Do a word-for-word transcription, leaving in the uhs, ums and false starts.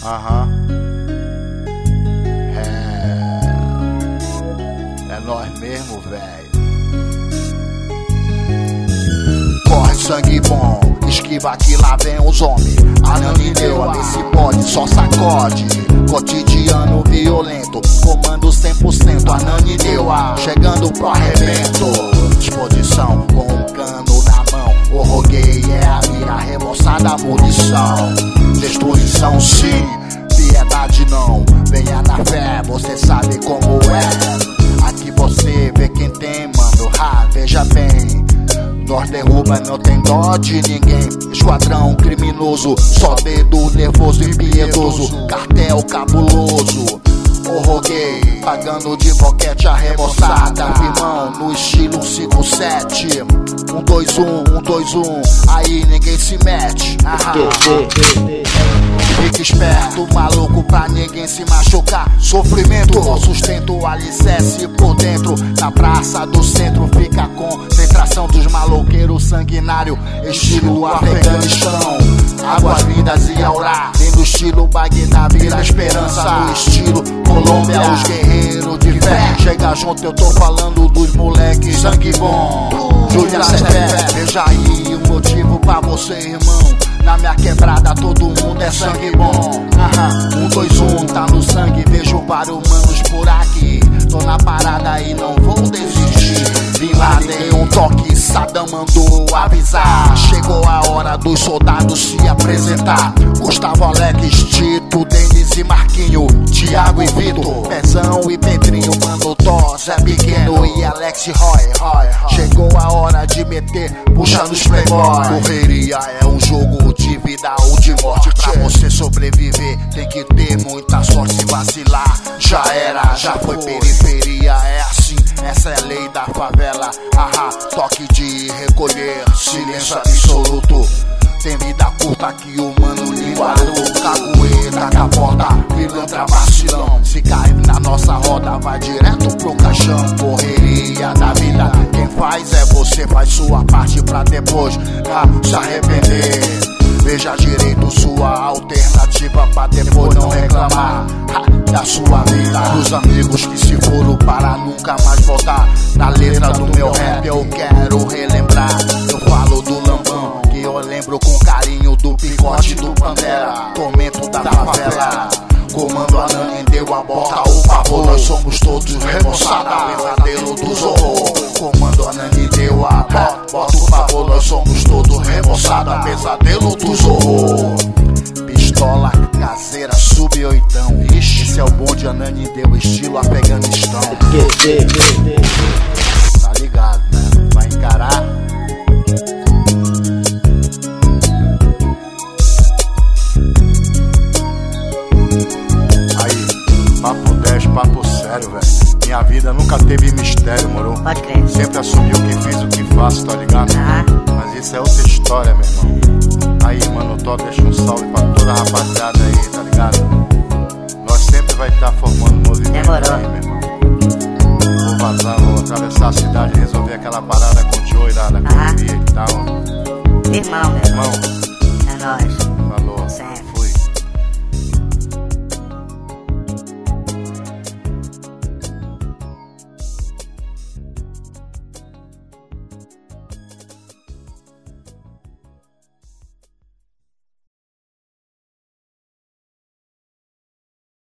Aham. É. É nós mesmo, velho. Corre sangue bom, esquiva que lá vem os homens. Ananindeua, nesse pode, só sacode. Cotidiano violento, comando cem por cento. Ananindeua, chegando pro arrebento. Disposição com um cano na mão. O roguei é a mira, remoçada munição. Destruição sim, piedade não. Venha na fé, você sabe como é. Aqui você vê quem tem, mano, ha, veja bem. Nós derruba, não tem dó de ninguém. Esquadrão criminoso, só dedo nervoso e piedoso. Cartel cabuloso, o roguei, pagando de boquete a remoçada. Firmão no estilo cinco sete. um dois um, um dois um, aí ninguém se mete. Fica esperto, maluco, pra ninguém se machucar. Sofrimento, sustento, alicerce por dentro. Na praça do centro fica a concentração dos maloqueiros sanguinário. Estilo Afeganistão, águas lindas e aurá. Vindo estilo Bagdá, vira esperança. No estilo Colômbia, os guerreiros de fé. Chega junto, eu tô falando dos moleques sangue bom. Júlia Cefé, veja aí o motivo pra você, irmão. Na minha quebrada todo mundo é sangue bom. Aham, um, dois, um, tá no sangue. Vejo vários manos por aqui. Tô na parada e não vou desistir. Vim lá, dei um toque, Saddam mandou avisar. Chegou a hora dos soldados se apresentar. Gustavo, Alex, Tito, Denis e Marquinho, Thiago e Vitor, Pezão e Pedrinho, Mano Tó, Zé Pequeno e Alex Roy, Roy. Chegou a hora de meter, puxando os playboy. Correria é um jogo de vida ou de morte. Pra você sobreviver tem que ter muita sorte. Se vacilar já era, já foi periferia. É assim, essa é a lei da favela. Ahá, toque de recolher, silêncio absoluto. Tem vida curta que o mano linguado. Cagoeira, capota, pilantra, vacilão. Se cair na nossa roda vai direto pro caixão. Correria da vida, quem faz é você. Faz sua parte pra depois ah, se arrepender. Veja direito sua alternativa pra depois não reclamar ha, da sua vida. Os amigos que se foram para nunca mais voltar. Na letra do meu rap eu quero relembrar. Eu falo do Lambão, que eu lembro com carinho do picote do Pantera. Tormento da favela, comando Ananindeua, bota o pavor. Nós somos todos remoçada, pesadelo dos horror. Comando Ananindeua, bota o pavor. Nós somos todos remoçada, pesadelo dos horror. Pistola caseira, sub oitão. Esse é o bonde Ananindeua, estilo Afeganistão. Tá ligado, né? Vai encarar. Papo dez, papo sério, velho. Minha vida nunca teve mistério, moro? Pode crer. Sempre assumi o que fiz, o que faço, tá ligado? Ah. Mas isso é outra história, meu irmão.